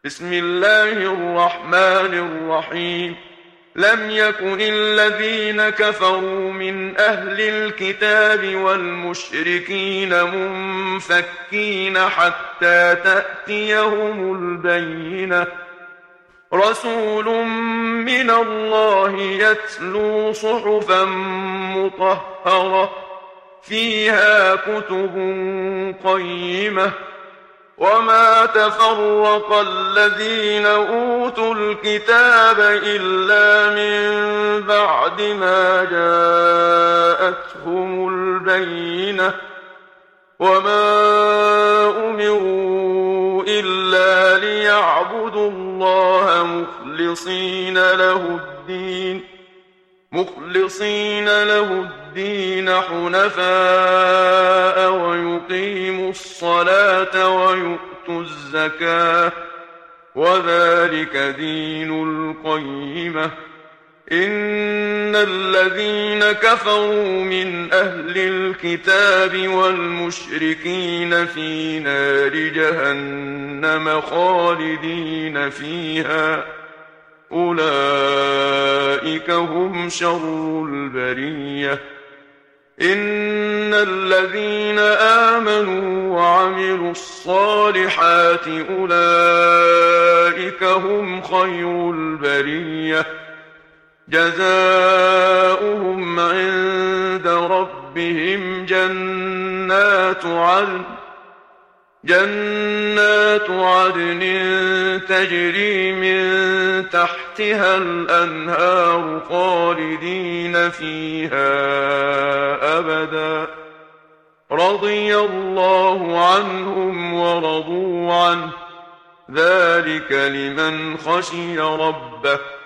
بسم الله الرحمن الرحيم. لم يكن الذين كفروا من أهل الكتاب والمشركين منفكين حتى تأتيهم البينة. رسول من الله يتلو صحفا مطهرة فيها كتب قيمة. وما تفرق الذين أوتوا الكتاب إلا من بعد ما جاءتهم البينة. وما أمروا إلا ليعبدوا الله مخلصين له الدين حنفاء ويقيموا الصلاة ويؤتوا الزكاة وذلك دين القيمة. إن الذين كفروا من أهل الكتاب والمشركين في نار جهنم خالدين فيها أولئك هم شر البرية. إن الذين آمنوا وعملوا الصالحات أولئك هم خير البرية. جزاؤهم عند ربهم جنات عدن تجري من تحتها الأنهار خالدين فيها أبدا. رضي الله عنهم ورضوا عنه ذلك لمن خشي ربه.